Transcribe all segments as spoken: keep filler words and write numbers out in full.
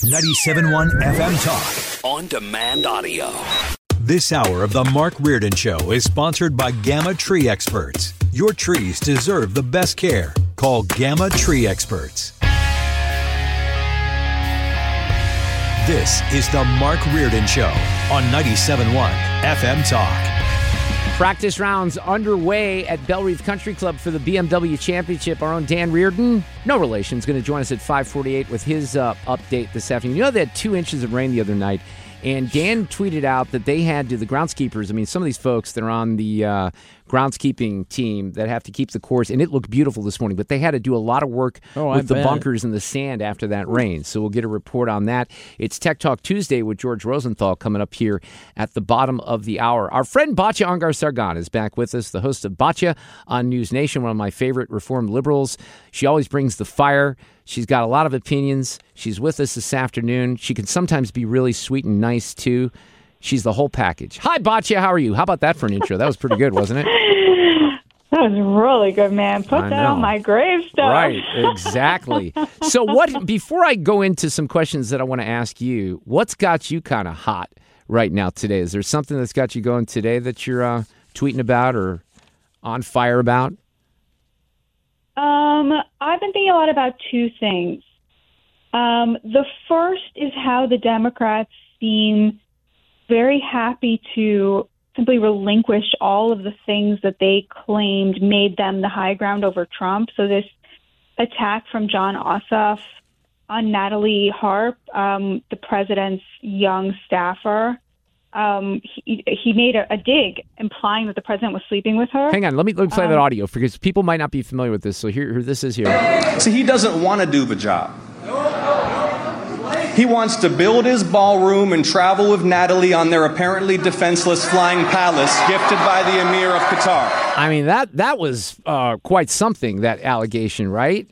ninety-seven point one F M Talk. On demand audio. This hour of the Mark Reardon Show is sponsored by Gamma Tree Experts. Your trees deserve the best care. Call Gamma Tree Experts. This is the Mark Reardon Show on ninety-seven point one F M Talk. Practice rounds underway at Bellerive Country Club for the B M W Championship. Our own Dan Reardon, no relation, is going to join us at five forty-eight with his uh, update this afternoon. You know, they had two inches of rain the other night, and Dan tweeted out that they had to, the groundskeepers, I mean, some of these folks that are on the uh, groundskeeping team that have to keep the course, and it looked beautiful this morning, but they had to do a lot of work oh, with I the bet. bunkers and the sand after that rain. So we'll get a report on that. It's Tech Talk Tuesday with George Rosenthal coming up here at the bottom of the hour. Our friend Batya Ungar-Sargon is back with us, the host of Batya on News Nation, one of my favorite reformed liberals. She always brings the fire. She's got a lot of opinions. She's with us this afternoon. She can sometimes be really sweet and nice, too. She's the whole package. Hi, Batya. How are you? How about that for an intro? That was pretty good, wasn't it? That was really good, man. Put I that know. on my gravestone. Right, exactly. So what? Before I go into some questions that I want to ask you, what's got you kind of hot right now today? Is there something that's got you going today that you're uh, tweeting about or on fire about? Um, I've been thinking a lot about two things. Um, the first is how the Democrats seem very happy to simply relinquish all of the things that they claimed made them the high ground over Trump. So this attack from Jon Ossoff on Natalie Harp, um, the president's young staffer, um, he, he made a, a dig implying that the president was sleeping with her. Hang on, let me, let me play um, that audio because people might not be familiar with this. So here, here this is here. See, he doesn't want to do the job. He wants to build his ballroom and travel with Natalie on their apparently defenseless flying palace gifted by the Emir of Qatar. I mean, that that was uh, quite something, that allegation, right?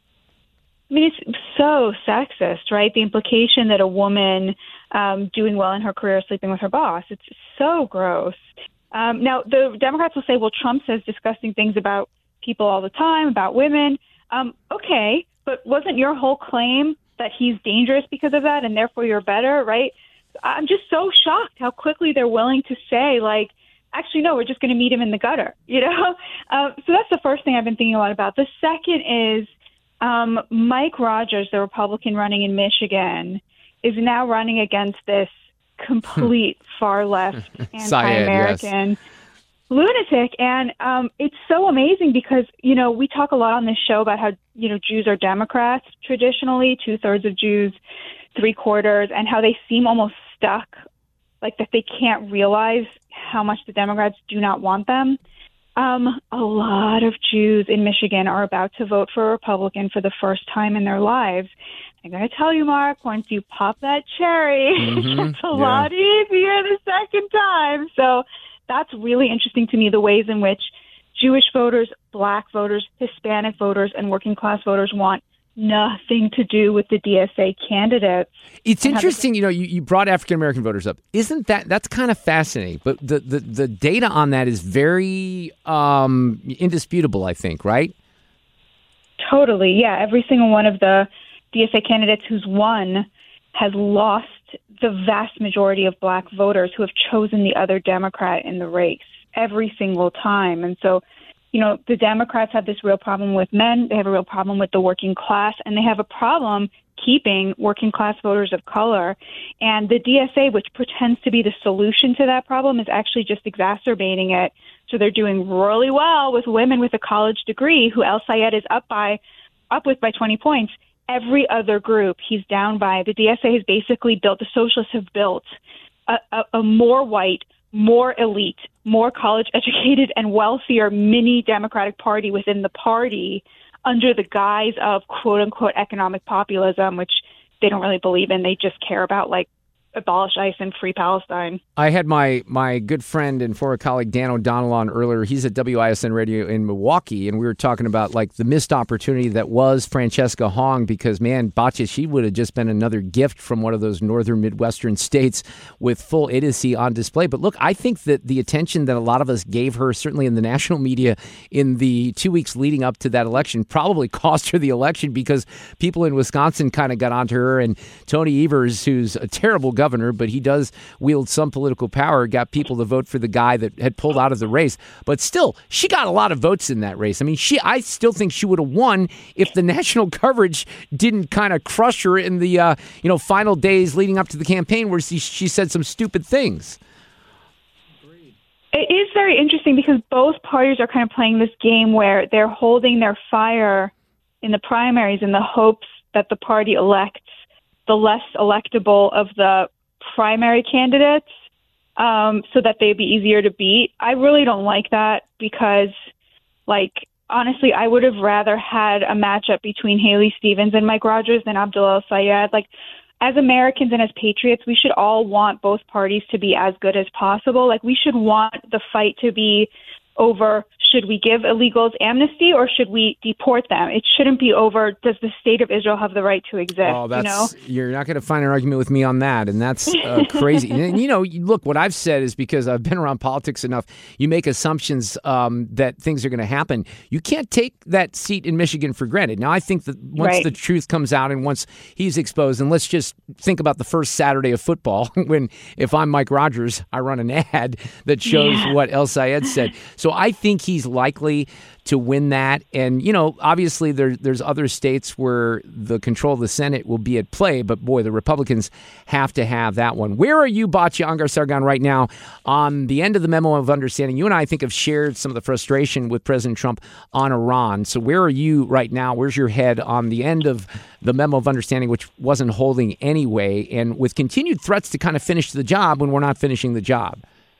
I mean, it's so sexist, right? The implication that a woman um, doing well in her career is sleeping with her boss. It's so gross. Um, now, the Democrats will say, well, Trump says disgusting things about people all the time, about women. Um, okay, but wasn't your whole claim that he's dangerous because of that and therefore you're better, right? I'm just so shocked how quickly they're willing to say, like, actually, no, we're just going to meet him in the gutter, you know? Uh, so that's the first thing I've been thinking a lot about. The second is um, Mike Rogers, the Republican running in Michigan, is now running against this complete far-left anti-American yes. lunatic. And um, it's so amazing because, you know, we talk a lot on this show about how, you know, Jews are Democrats traditionally, two-thirds of Jews, three-quarters, and how they seem almost stuck, like that they can't realize how much the Democrats do not want them. Um, a lot of Jews in Michigan are about to vote for a Republican for the first time in their lives. I'm going to tell you, Mark, once you pop that cherry, mm-hmm. it's a yeah. lot easier the second time. So that's really interesting to me, the ways in which Jewish voters, black voters, Hispanic voters, and working class voters want nothing to do with the D S A candidates. It's interesting, you know, you, you brought African-American voters up. Isn't that, that's kind of fascinating, but the, the, the data on that is very um, indisputable, I think, right? Totally, yeah. Every single one of the D S A candidates who's won has lost the vast majority of black voters who have chosen the other Democrat in the race every single time. And so, you know, the Democrats have this real problem with men. They have a real problem with the working class, and they have a problem keeping working class voters of color. And the D S A, which pretends to be the solution to that problem, is actually just exacerbating it. So they're doing really well with women with a college degree who El Sayed is up by, up with by twenty points. Every other group he's down by. The D S A has basically built, the socialists have built a, a, a more white, more elite, more college-educated and wealthier mini Democratic Party within the party under the guise of quote-unquote economic populism, which they don't really believe in. They just care about, like, abolish ICE and free Palestine. I had my my good friend and former colleague Dan O'Donnell on earlier. He's at W I S N Radio in Milwaukee, and we were talking about like the missed opportunity that was Francesca Hong, because, man, Batya, she would have just been another gift from one of those northern Midwestern states with full idiocy on display. But look, I think that the attention that a lot of us gave her, certainly in the national media in the two weeks leading up to that election, probably cost her the election, because people in Wisconsin kind of got onto her, and Tony Evers, who's a terrible governor, but he does wield some political power, got people to vote for the guy that had pulled out of the race. But still, she got a lot of votes in that race. I mean, she I still think she would have won if the national coverage didn't kind of crush her in the uh, you know final days leading up to the campaign, where she, she said some stupid things. It is very interesting because both parties are kind of playing this game where they're holding their fire in the primaries in the hopes that the party elects the less electable of the primary candidates, um, so that they'd be easier to beat. I really don't like that because, like, honestly, I would have rather had a matchup between Haley Stevens and Mike Rogers than Abdullah El-Sayed. Like, as Americans and as patriots, we should all want both parties to be as good as possible. Like, we should want the fight to be over, should we give illegals amnesty or should we deport them? It shouldn't be over, does the state of Israel have the right to exist? Oh, that's, you know? You're not going to find an argument with me on that, and that's uh, crazy. And, you know, look, what I've said is because I've been around politics enough, you make assumptions um, that things are going to happen. You can't take that seat in Michigan for granted. Now, I think that once right. the truth comes out and once he's exposed, and let's just think about the first Saturday of football when, if I'm Mike Rogers, I run an ad that shows yeah. what El-Sayed said. So I think he's likely to win that. And, you know, obviously there, there's other states where the control of the Senate will be at play. But, boy, the Republicans have to have that one. Where are you, Batya Ungar-Sargon, right now on the end of the memo of understanding? You and I, I think, have shared some of the frustration with President Trump on Iran. So where are you right now? Where's your head on the end of the memo of understanding, which wasn't holding anyway, and with continued threats to kind of finish the job when we're not finishing the job?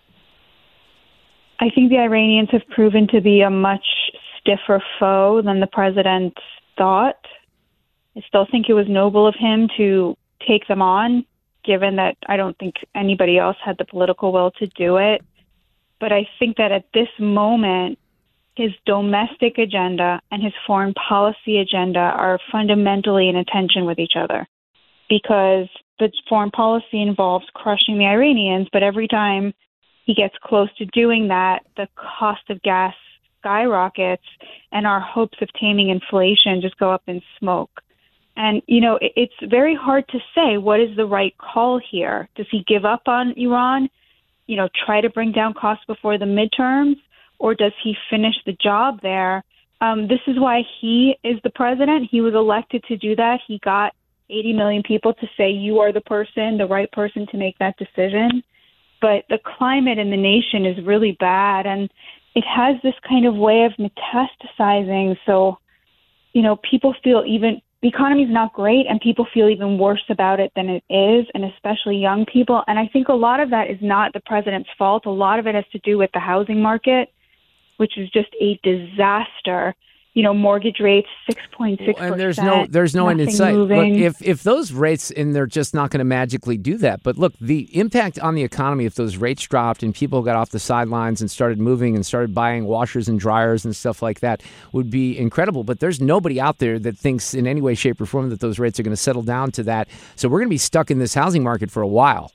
I think the Iranians have proven to be a much stiffer foe than the president thought. I still think it was noble of him to take them on, given that I don't think anybody else had the political will to do it. But I think that at this moment, his domestic agenda and his foreign policy agenda are fundamentally in tension with each other, because the foreign policy involves crushing the Iranians, but every time he gets close to doing that, the cost of gas skyrockets and our hopes of taming inflation just go up in smoke. And, you know, it, it's very hard to say what is the right call here. Does he give up on Iran, you know, try to bring down costs before the midterms, or does he finish the job there? Um, this is why he is the president. He was elected to do that. He got eighty million people to say, you are the person, the right person to make that decision. But the climate in the nation is really bad, and it has this kind of way of metastasizing. So, you know, people feel even, the economy is not great, and people feel even worse about it than it is, and especially young people. And I think a lot of that is not the president's fault. A lot of it has to do with the housing market, which is just a disaster. You know, mortgage rates, six point six percent. And there's no there's no end in sight. Look, if, if those rates, and they're just not going to magically do that. But look, the impact on the economy, if those rates dropped and people got off the sidelines and started moving and started buying washers and dryers and stuff like that, would be incredible. But there's nobody out there that thinks in any way, shape, or form that those rates are going to settle down to that. So we're going to be stuck in this housing market for a while.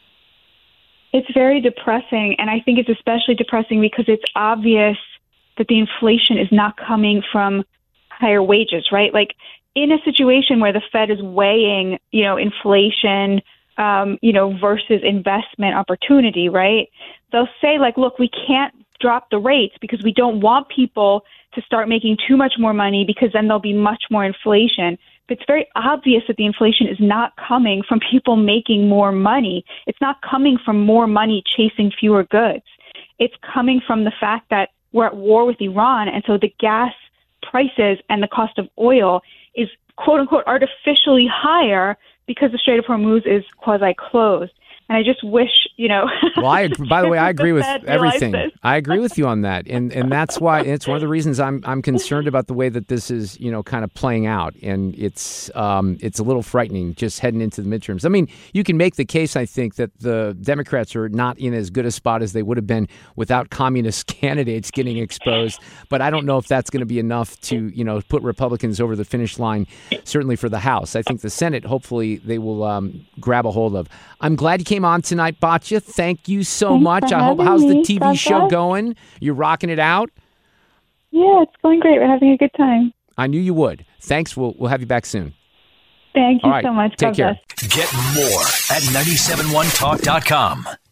It's very depressing, and I think it's especially depressing because it's obvious that the inflation is not coming from higher wages, right? Like, in a situation where the Fed is weighing, you know, inflation, um, you know, versus investment opportunity, right? They'll say, like, look, we can't drop the rates because we don't want people to start making too much more money because then there'll be much more inflation. But it's very obvious that the inflation is not coming from people making more money. It's not coming from more money chasing fewer goods. It's coming from the fact that we're at war with Iran, and so the gas prices and the cost of oil is, quote unquote, artificially higher because the Strait of Hormuz is quasi-closed. And I just wish, you know. Well, I by the way, I agree with everything. This. I agree with you on that, and and that's why it's one of the reasons I'm I'm concerned about the way that this is, you know, kind of playing out, and it's um it's a little frightening just heading into the midterms. I mean, you can make the case, I think, that the Democrats are not in as good a spot as they would have been without communist candidates getting exposed, but I don't know if that's going to be enough to, you know, put Republicans over the finish line. Certainly for the House, I think the Senate, hopefully, they will um, grab a hold of. I'm glad you came on tonight, Batya. Thank you so Thanks much. for I hope. having How's the me, T V Sasha. show going? You're rocking it out. Yeah, it's going great. We're having a good time. I knew you would. Thanks. We'll we'll have you back soon. Thank you All right, so much. Take God care. bless. Get more at nine seven one talk dot com.